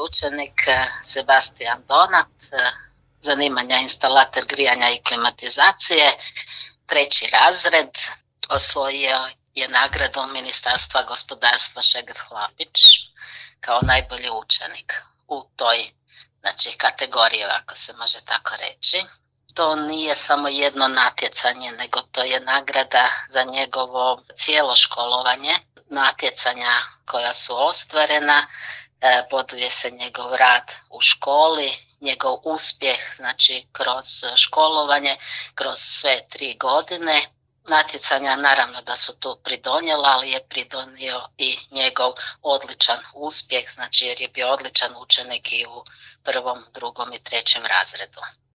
učenik Sebastian Donat, zanimanja instalator grijanja i klimatizacije, 3. razred, osvojio je nagradu Ministarstva gospodarstva Šegrt Hlapić kao najbolji učenik u toj kategoriji, ako se može tako reći. To nije samo jedno natjecanje, nego to je nagrada za njegovo cijelo školovanje, natjecanja koja su ostvarena, boduje se njegov rad u školi, njegov uspjeh, kroz školovanje, kroz sve 3 godine. Natjecanja naravno da su tu pridonijela, ali je pridonio i njegov odličan uspjeh, jer je bio odličan učenik i u 1., 2. i 3. razredu.